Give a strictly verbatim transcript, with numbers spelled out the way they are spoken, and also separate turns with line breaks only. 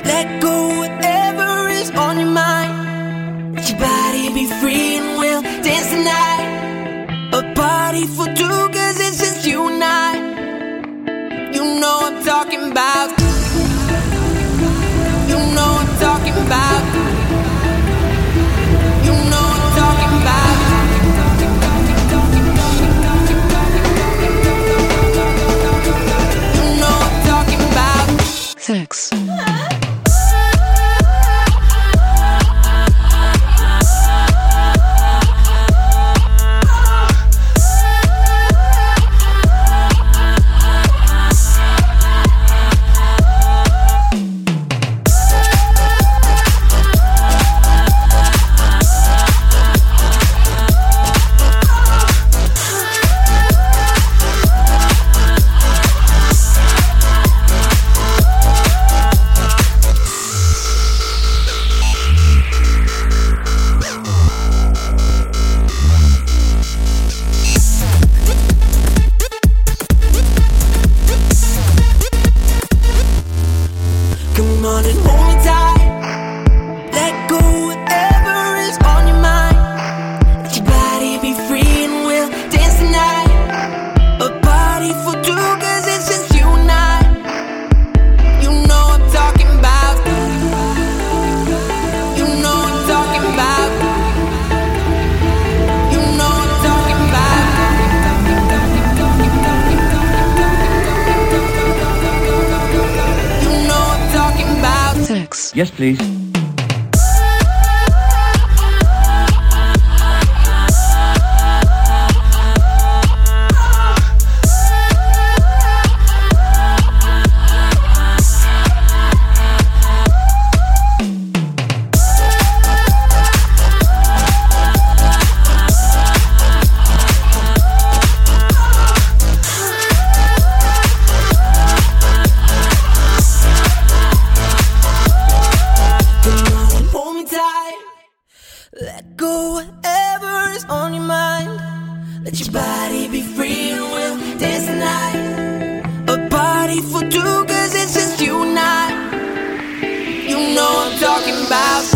Let go whatever is on your mind. Let your body be free and we'll dance tonight. A party for two, cause it's just you and I. You know I'm talking about. You know I'm talking about. You know I'm talking about. You know I'm talking about.
Sex.
Come on and hold me tight. Let go whatever is on your mind. Let your body be free and we'll dance tonight. A party for two, cause it's just you and I. You know I'm talking about. You know I'm talking about. You know I'm talking about. You know I'm talking about.
Sex.
Yes, please.
Let go whatever is on your mind. Let your body be free and we'll dance tonight. A party for two, cause it's just you and I. You know I'm talking about.